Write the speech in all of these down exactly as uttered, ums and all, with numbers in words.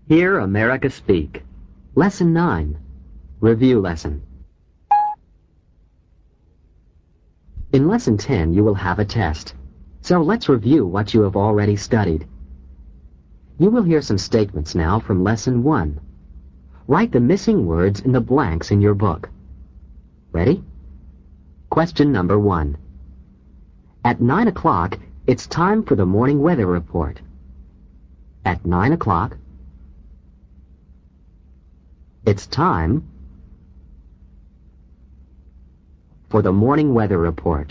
Hear America Speak. Lesson nine. Review lesson. In Lesson ten, you will have a test. So let's review what you have already studied. You will hear some statements now from Lesson one. Write the missing words in the blanks in your book. Ready? Question number one. At nine o'clock, it's time for the morning weather report. At nine o'clock, it's time for the morning weather report.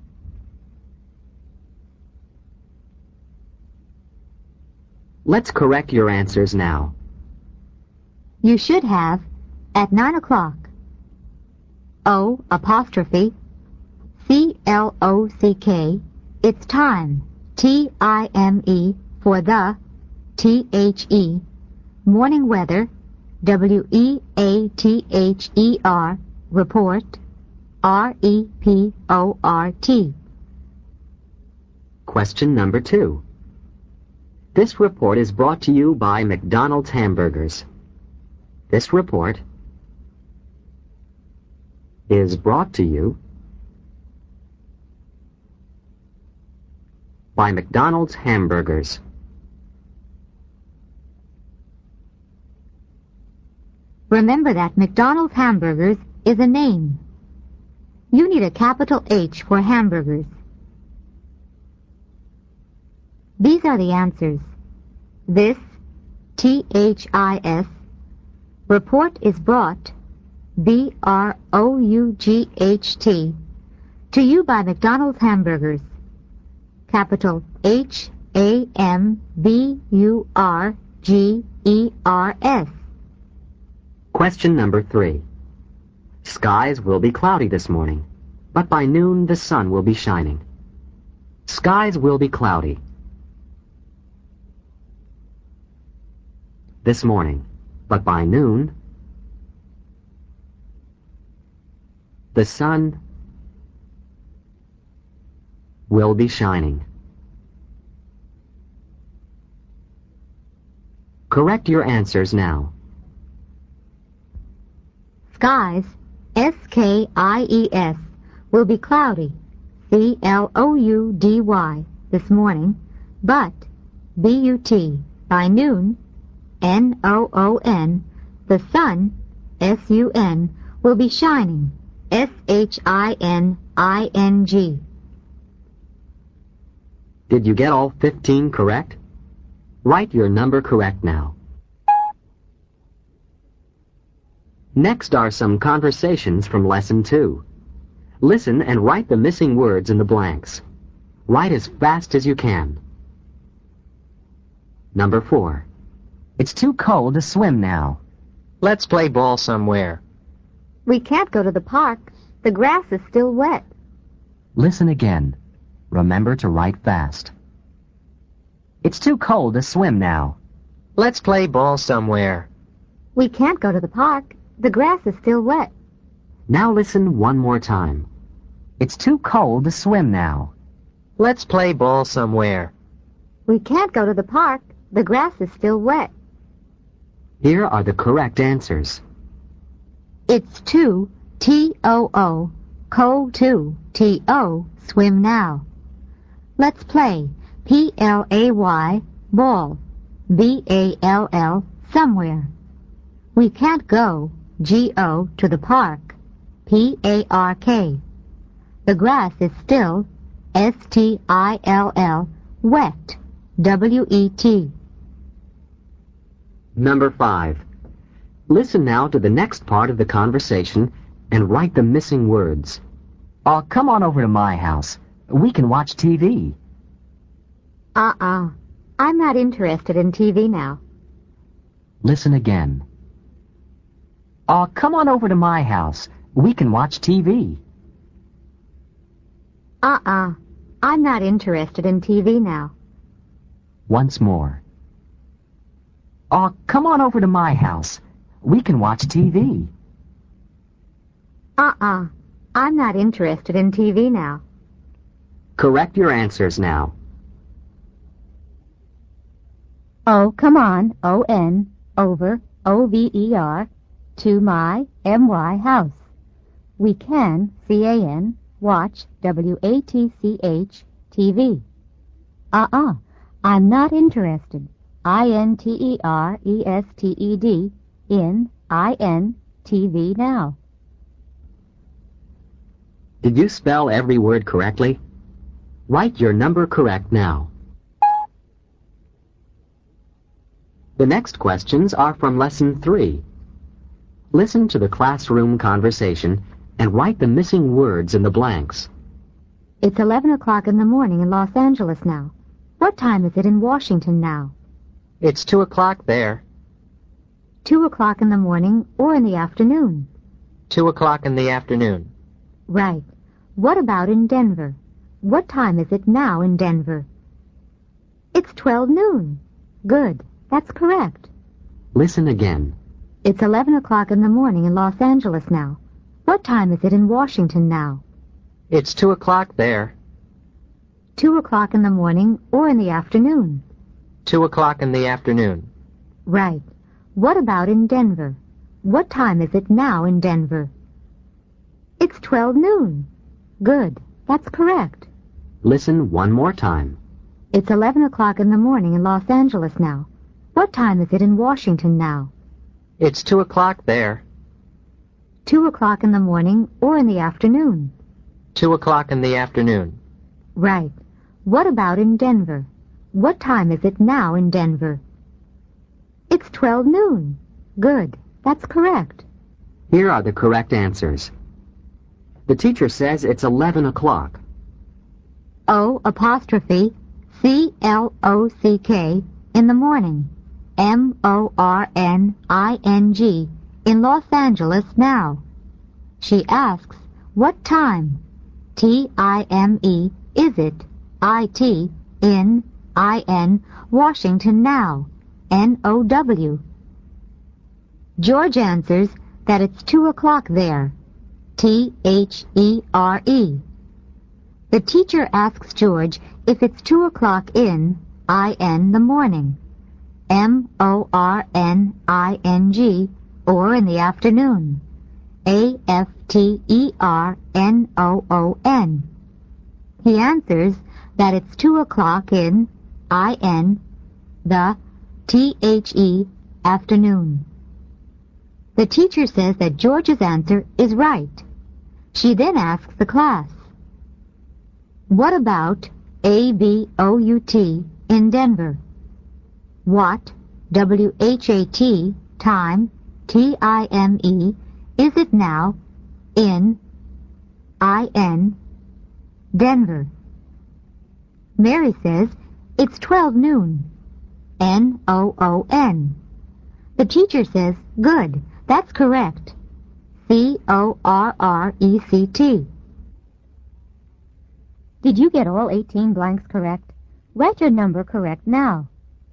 Let's correct your answers now. You should have at nine o'clock. O apostrophe C L O C K. It's time. T I M E for the T H E. Morning weather. W E A T H E R. Report. R E P O R T. Question number two. This report is brought to you by McDonald's Hamburgers. This report is brought to you by McDonald's Hamburgers. Remember that McDonald's Hamburgers is a name. You need a capital H for hamburgers. These are the answers. This, T H I S, report is brought, B R O U G H T, to you by McDonald's Hamburgers. Capital H A M B U R G E R S. Question number three. Skies will be cloudy this morning, but by noon the sun will be shining. Skies will be cloudy this morning, but by noon the sun will be shining. Correct your answers now. Skies, S K I E S, will be cloudy, C L O U D Y, this morning, but, B U T, by noon, N O O N, the sun, S U N, will be shining, S H I N I N G. Did you get all fifteen correct? Write your number correct now. Next are some conversations from Lesson two. Listen and write the missing words in the blanks. Write as fast as you can. Number four. It's too cold to swim now. Let's play ball somewhere. We can't go to the park. The grass is still wet. Listen again. Remember to write fast. It's too cold to swim now. Let's play ball somewhere. We can't go to the park. The grass is still wet. Now listen one more time. It's too cold to swim now. Let's play ball somewhere. We can't go to the park. The grass is still wet. Here are the correct answers. It's too, T O O, cold too, T O, swim now. Let's play, P L A Y, ball, B A L L, somewhere. We can't go, G O, to the park, P A R K. The grass is still, S T I L L, wet, W E T. Number five. Listen now to the next part of the conversation and write the missing words. Oh, come on over to my house. We can watch T V. Uh-uh. I'm not interested in T V now. Listen again. Oh, come on over to my house. We can watch T V. Uh-uh. I'm not interested in T V now. Once more. Oh, come on over to my house. We can watch T V. Uh-uh. I'm not interested in T V now. Correct your answers now. Oh, come on, O N. over, O V E R, to my, M Y, house. We can, C A N, watch, W A T C H, T V. Uh-uh, I'm not interested. I N T E R E S T E D, in, I N, T V now. Did you spell every word correctly? Write your number correct now. The next questions are from Lesson three. Listen to the classroom conversation and write the missing words in the blanks. It's eleven o'clock in the morning in Los Angeles now. What time is it in Washington now? It's two o'clock there. Two o'clock in the morning or in the afternoon? Two o'clock in the afternoon. Right. What about in Denver? What time is it now in Denver? It's twelve noon. Good. That's correct. Listen again. It's eleven o'clock in the morning in Los Angeles now. What time is it in Washington now? It's two o'clock there. Two o'clock in the morning or in the afternoon? Two o'clock in the afternoon. Right. What about in Denver? What time is it now in Denver? It's twelve noon. Good. That's correct. Listen one more time. It's eleven o'clock in the morning in Los Angeles now. What time is it in Washington now? It's two o'clock there. Two o'clock in the morning or in the afternoon? Two o'clock in the afternoon. Right. What about in Denver? What time is it now in Denver? It's twelve noon. Good. That's correct. Here are the correct answers. The teacher says it's eleven o'clock. O apostrophe C L O C K in the morning. M O R N I N G in Los Angeles now. She asks, what time? T I M E is it? I T in I N Washington now. N O W. George answers that it's two o'clock there. T H E R E. The teacher asks George if it's two o'clock in I N the morning. M O R N I N G or in the afternoon. A F T E R N O O N. He answers that it's two o'clock in I N the T H E afternoon. The teacher says that George's answer is right. She then asks the class, what about A B O U T in Denver? What, W H A T, time, T I M E, is it now, in, I N, Denver? Mary says, it's twelve noon, N O O N. The teacher says, good, that's correct, C O R R E C T. Did you get all eighteen blanks correct? Write your number correct now.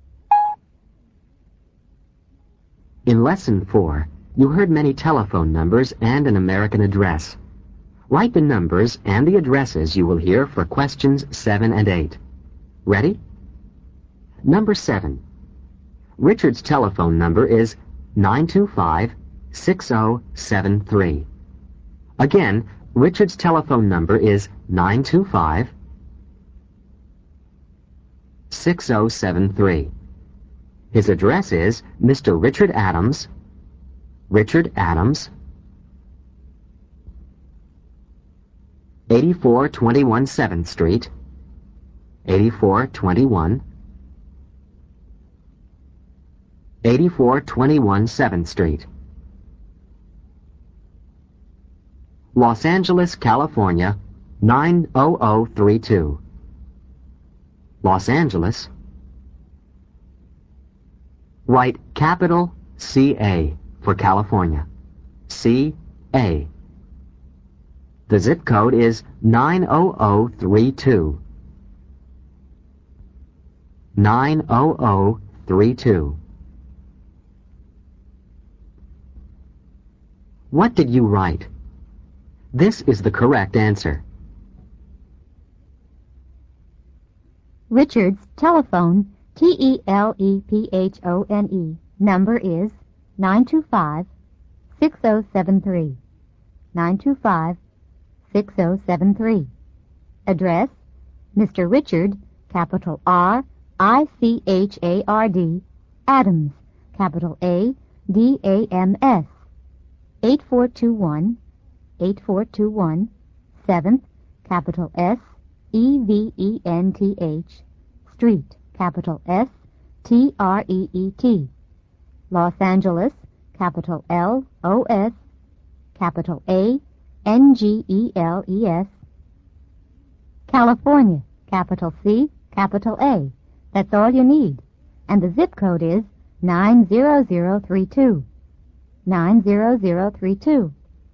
In Lesson four, you heard many telephone numbers and an American address. Write the numbers and the addresses you will hear for questions seven and eight. Ready? Number seven. Richard's telephone number is nine two five, six zero seven three. Again, Richard's telephone number is nine two five, six zero seven three. His address is Mister Richard Adams, Richard Adams, eighty-four twenty-one seventh Street, eighty-four twenty-one, eighty-four twenty-one seventh Street, Los Angeles, California, nine zero zero three two. Los Angeles. Write capital C A for California. C A. The zip code is nine zero zero three two. nine zero zero three two. What did you write? This is the correct answer. Richard's telephone, T E L E P H O N E, Number is nine two five, six zero seven three. nine two five, six zero seven three. Address, Mister Richard, capital R I C H A R D, Adams, capital A D A M S, eight four two one, eight four two one, seventh, capital S E V E N T H, Street, capital S T R E E T, Los Angeles, capital L O S, capital A N G E L E S, California, capital C, capital A. That's all you need. And the zip code is nine zero zero three two. nine zero zero three two.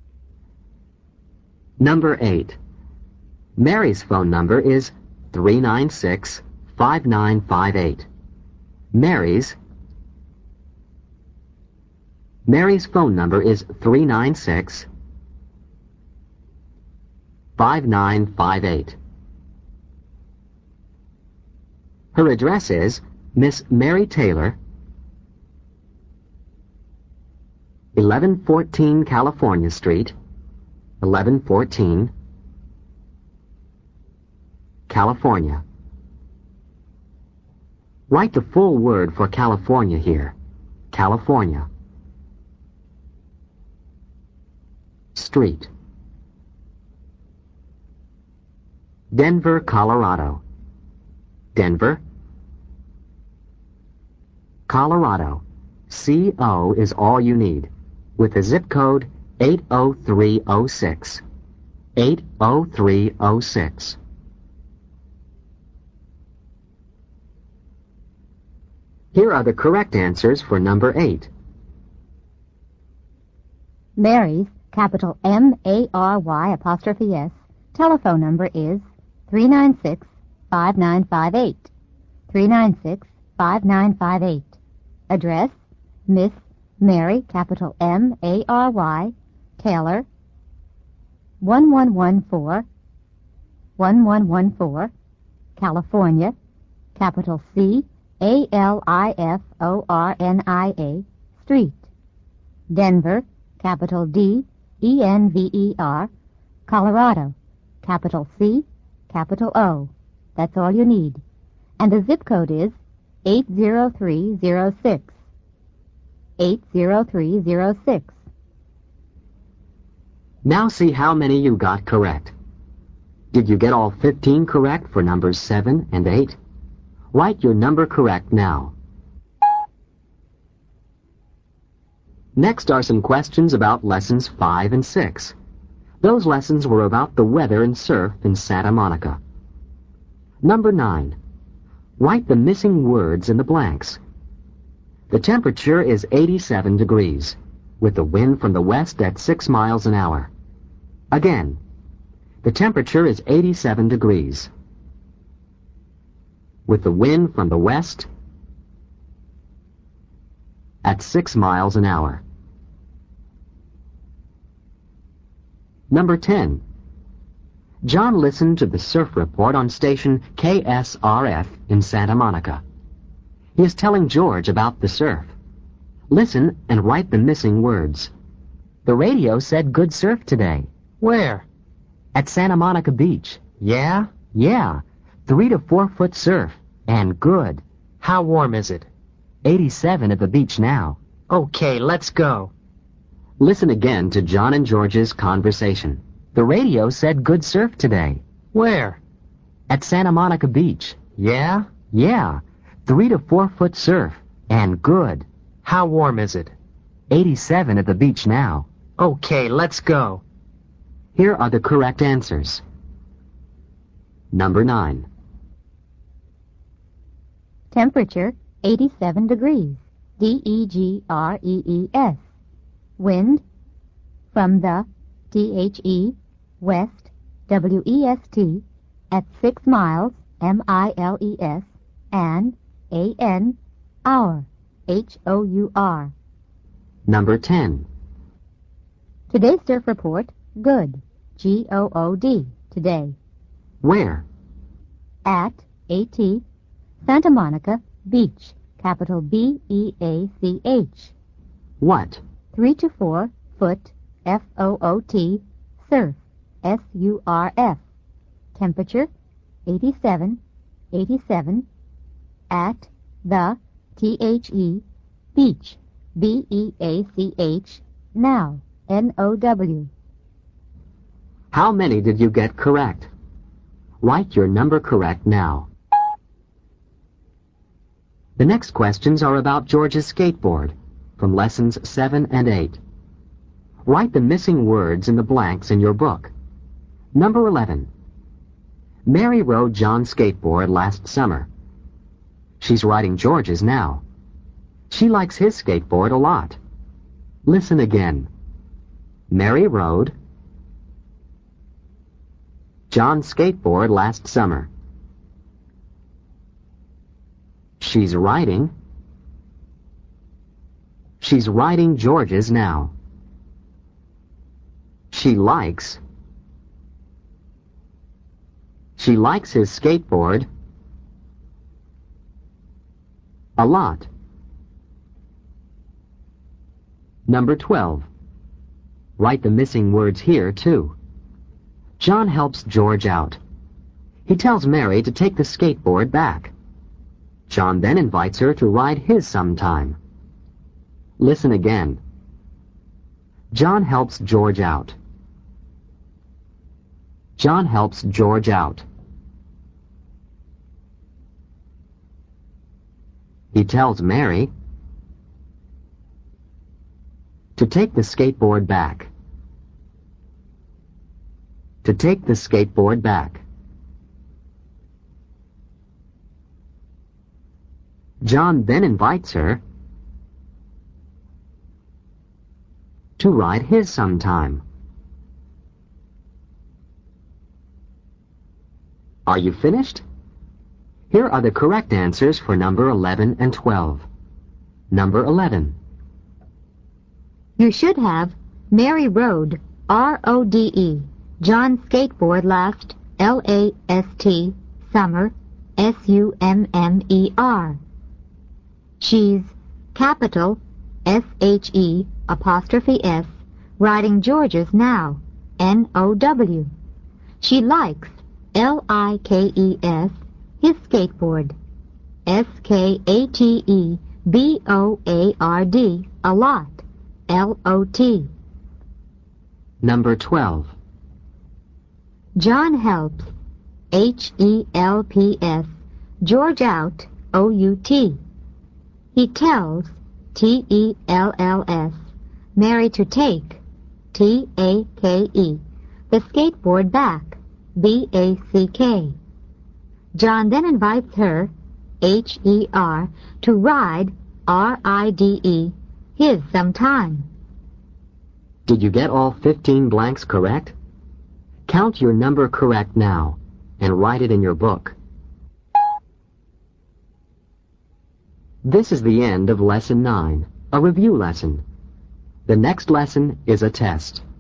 Number eight. Mary's phone number is three nine six, five nine five eight. Mary's Mary's phone number is three nine six, five nine five eight. Her address is Miss Mary Taylor, eleven fourteen California Street, eleven fourteen, California. Write the full word for California here. California. Street. Denver, Colorado. Denver, Colorado. C O is all you need, with the zip code eight oh three oh six. eight oh three oh six. Here are the correct answers for number eight. Mary's, capital M A R Y apostrophe S, telephone number is three nine six, five nine five eight. three nine six, five nine five eight. Address, Miss Mary, capital M A R Y, Taylor, one one one four, one one one four, California, capital C A L I F O R N I A, Street. Denver, capital D E N V E R, Colorado, capital C, capital O. That's all you need. And the zip code is eight zero three zero six. eight zero three zero six. Now see how many you got correct. Did you get all fifteen correct for numbers seven and eight? Write your number correct now. Next are some questions about lessons five and six. Those lessons were about the weather and surf in Santa Monica. Number nine. Write the missing words in the blanks. The temperature is eighty-seven degrees, with the wind from the west at six miles an hour. Again, the temperature is eighty-seven degrees, with the wind from the west at six miles an hour. Number ten. John listened to the surf report on station K S R F in Santa Monica. He is telling George about the surf. Listen and write the missing words. The radio said good surf today. Where? At Santa Monica Beach. Yeah? Yeah, three to four foot surf, and good. How warm is it? eighty-seven at the beach now. Okay, let's go. Listen again to John and George's conversation. The radio said good surf today. Where? At Santa Monica Beach. Yeah? Yeah, three to four foot surf, and good. How warm is it? eighty-seven at the beach now. Okay, let's go. Here are the correct answers. Number nine. Temperature, eighty-seven degrees. D E G R E E S. Wind, from the, T H E, west, W E S T, at six miles, M I L E S, and A N, hour, H O U R. Number ten. Today's surf report, good, G O O D, today. Where? At, A T, Santa Monica Beach, capital B E A C H. What? Three to four, foot, F O O T, surf, S U R F. Temperature, eighty-seven, eighty-seven, at, the, T H E, beach, B E A C H, now, N O W. How many did you get correct? Write your number correct now. The next questions are about George's skateboard, from lessons seven and eight. Write the missing words in the blanks in your book. Number eleven. Mary rode John's skateboard last summer. She's riding George's now. She likes his skateboard a lot. Listen again. Mary rode John's skateboard last summer. She's riding She's riding George's now. She likes She likes his skateboard a lot. Number twelve. Write the missing words here, too. John helps George out. He tells Mary to take the skateboard back. John then invites her to ride his sometime. Listen again. John helps George out. John helps George out. He tells Mary to take the skateboard back. To take the skateboard back. John then invites her to ride his sometime. Are you finished? Here are the correct answers for number eleven and twelve. Number eleven. You should have Mary rode, R O D E, John's skateboard last, L A S T, summer, S U M M E R. She's, capital, S H E, apostrophe S, riding George's now, N O W. She likes, L I K E S, his skateboard, S K A T E B O A R D, a lot, L O T. Number twelve. John helps, H E L P S, George out, O U T. He tells, T E L L S, Mary to take, T A K E, the skateboard back, B A C K. John then invites her, H E R, to ride, R I D E, his sometime. Did you get all fifteen blanks correct? Count your number correct now and write it in your book. This is the end of Lesson nine, a review lesson. The next lesson is a test.